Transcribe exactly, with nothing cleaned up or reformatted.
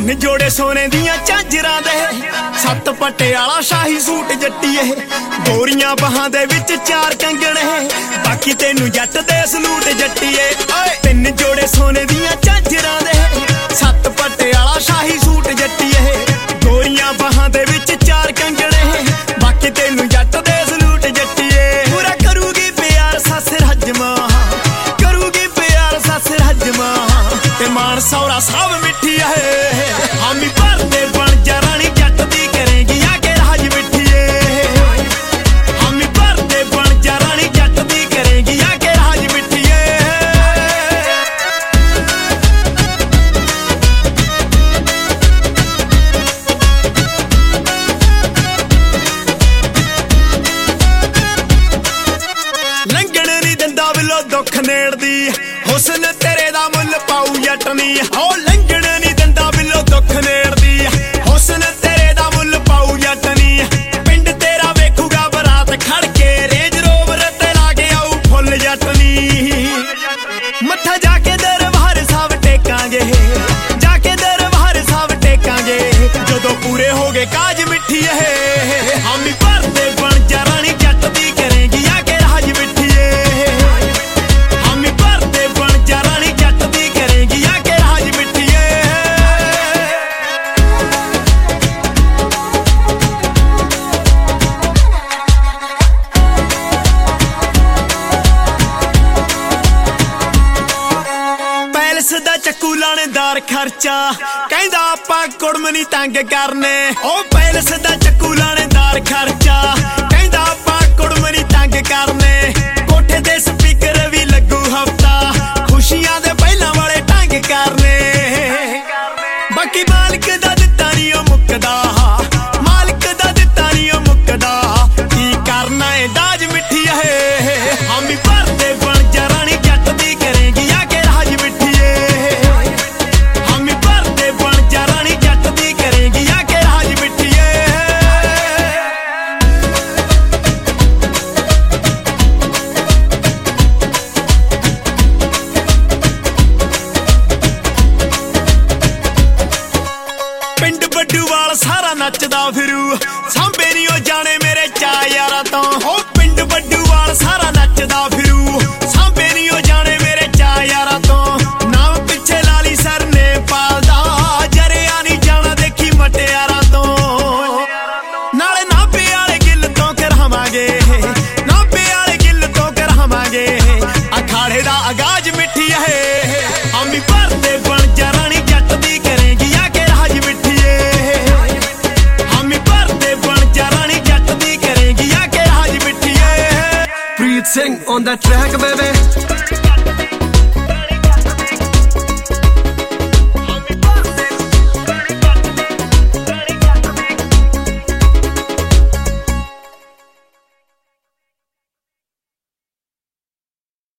ਤਿੰਨ ਜੋੜੇ ਸੋਨੇ ਦੀਆਂ ਝਾਂਜਰਾਂ ਦੇ, ਸੱਤ ਪਟਿਆਲਾ ਸ਼ਾਹੀ ਸੂਟ ਜੱਟੀਏ, ਗੋਰੀਆਂ ਬਾਹਾਂ ਦੇ ਵਿੱਚ ਚਾਰ ਕੰਗਣੇ, ਬਾਕੀ ਤੈਨੂੰ ਜੱਟ ਦੇ ਸਲੂਟ ਜੱਟੀਏ। ਓਏ ਤਿੰਨ ਜੋੜੇ ਸੋਨੇ ਦੀਆਂ ਝਾਂਜਰਾਂ ਦੇ, ਸੱਤ ਪਟਿਆਲਾ ਸ਼ਾਹੀ ਸੂਟ ਜੱਟੀਏ, ਗੋਰੀਆਂ ਬਾਹਾਂ ਦੇ ਵਿੱਚ ਚਾਰ ਕੰਗਣੇ, ਬਾਕੀ ਤੈਨੂੰ ਜੱਟ ਦੇ ਸਲੂਟ ਜੱਟੀਏ। ਪੂਰਾ ਕਰੂਗੀ ਪਿਆਰ ਸੱਸ ਰੱਜਮਾ, ਕਰੂਗੀ ਪਿਆਰ ਸੱਸ ਰੱਜਮਾ, ਤੇ ਮਾਨ ਸੌਰਾ ਸਭ ਮਿੱਠੀ ਹੈ। ਹਾਮੀ ਭਰਦੇ ਬਣ ਜਾ ਰਾਣੀ ਜੱਟ ਦੀ ਕਰੇਗੀ ਆ ਕੇ ਰਾਜ ਮਿੱਠੀਏ। ਹਾਮੀ ਭਰਦੇ ਬਣ ਜਾ ਰਾਣੀ ਜੱਟ ਦੀ ਕਰੇਗੀ ਆ ਕੇ ਰਾਜ ਮਿੱਠੀਏ। ਲੰਘਣ ਨੀ ਦਿੰਦਾ ਬਿੱਲੋ ਦੁੱਖ ਨੇੜਦੀ, ਹੁਸਨ ਤੇਰੇ ਦਾ ਮੁੱਲ ਪਾਊ ਜੱਟ ਨੀ। ਹੋ ਲੰਘਣ ਨੀ ਦਿੰਦਾ ਬਿੱਲੋ ਦੁੱਖ ਨੇੜਦੀ, ਹੁਸਨ ਤੇਰੇ ਦਾ ਮੁੱਲ ਪਾਊ ਜੱਟ ਨੀ। ਪਿੰਡ ਤੇਰਾ ਵੇਖੂਗਾ ਬਰਾਤ ਖੜ ਕੇ, ਰੇਂਜ ਰੋਵਰ ਤੇ ਲਾ ਕੇ ਆਊ ਫੁੱਲ ਜੱਟ ਨੀ। ਮੱਥਾ ਜਾ ਕੇ ਦਰਬਾਰ ਸਾਹਿਬ ਟੇਕਾਂਗੇ, ਜਾ ਕੇ ਦਰਬਾਰ ਸਾਹਿਬ ਟੇਕਾਂਗੇ, ਜਦੋਂ ਪੂਰੇ ਹੋ ਗਏ ਕਾਜ ਮਿੱਠੀਏ। ਹਾਮੀ ਭਰਦੇ ਬਣ ਜਾ ਰਾਣੀ ਜੱਟ ਦੀ ਕਰੇਗੀ ਆ ਕੇ ਰਾਜ ਮਿੱਠੀਏ। ਹਾਮੀ ਭਰਦੇ ਬਣ ਜਾ ਰਾਣੀ ਜੱਟ ਦੀ ਕਰੇਗੀ ਆ ਕੇ ਰਾਜ ਮਿੱਠੀਏ। ਪੈਲਸ ਦਾ ਚੱਕੂ ਲਾਣੇਦਾਰ ਖਰਚਾ, ਕਹਿੰਦਾ ਆਪਾਂ ਕੁੜਮ ਨੀ ਤੰਗ ਕਰਨੇ। ਉਹ ਪੈਲਸ ਦਾ ਚੱਕੂ ਲਾਣੇਦਾਰ ਖਰਚਾ, ਕਹਿੰਦਾ ਆਪਾਂ ਕੁੜਮ ਨੀ ਤੰਗ ਕਰਨੇ। ਕੋਠੇ ਤੇ ਸਪੀਕਰ ਵੀ ਲੱਗੂ ਹਫਤਾ, ਖੁਸ਼ੀਆਂ ਦੇ ਪਹਿਲਾਂ ਵਾਲੇ ਢੰਗ ਕਰਨੇ। ਬਾਕੀ ਮਾਲਕ ਦਾ ਦਿੱਤਾ ਨੀ ਉਹ ਮੁੱਕਦਾ, ਮਾਲਕ ਦਾ ਦਿੱਤਾ ਨੀ ਉਹ ਮੁੱਕਦਾ, ਕੀ ਕਰਨਾ ਏ ਦਾਜ ਮਿੱਠੀਏ। ਹਾਮੀ ਭਰਦੇ ਬਣ ਜਾ ਰਾਣੀ ਜੱਟ ਦੀ ਕਰੇਗੀ ਆ ਕੇ ਰਾਜ ਮਿੱਠੀਏ। ਹਾਮੀ ਭਰਦੇ ਬਣ ਜਾ ਰਾਣੀ ਜੱਟ ਦੀ ਕਰੇਗੀ ਆ ਕੇ ਰਾਜ ਮਿੱਠੀਏ। ਪਿੰਡ ਬੱਡੂਵਾਲ ਸਾਰਾ ਨੱਚਦਾ ਫਿਰੂ, ਸਾਂਭੇ ਨੀ ਉਹ ਜਾਣੇ ਮੇਰੇ ਚਾ ਯਾਰਾਂ ਤੋਂ। ਹੋ ਪਿੰਡ ਬੱਡੂਵਾਲ ਸਾਰਾ ਨੱਚਦਾ ਫਿਰੂ, ਸਾਂਭੇ ਨੀ ਉਹ ਜਾਣੇ ਮੇਰੇ ਚਾ ਯਾਰਾਂ ਤੋਂ। ਨਾਮ ਪਿੱਛੇ ਲਾਲੀ ਸਰ ਨੇ ਪਾਲਦਾ, ਜਰਿਆ ਨੀ ਜਾਣਾ ਦੇਖੀ ਮਟਿਆਰਾਂ ਤੋਂ। ਨਾਲੇ ਨਾਭੇ ਵਾਲੇ ਗਿੱਲ ਤੋਂ ਕਰਾਵਾਂਗੇ, ਨਾਭੇ ਵਾਲੇ ਗਿੱਲ ਤੋਂ ਕਰਾਵਾਂਗੇ, ਅਖਾੜੇ ਦਾ ਆਗਾਜ਼ ਮਿੱਠੀ ਹੈ। ਹਾਮੀ ਭਰਦੇ ਬਣ ਜਾ ਰਾਣੀ ਜੱਟ ਦੀ ਕਰੇਗੀ ਆ ਕੇ ਰਾਜ ਮਿੱਠੀਏ। ਹਾਮੀ ਭਰਦੇ ਬਣ ਜਾ ਰਾਣੀ ਜੱਟ ਦੀ ਕਰੇਗੀ ਆ ਕੇ ਰਾਜ ਮਿੱਠੀਏ। Preet Singh on that track baby।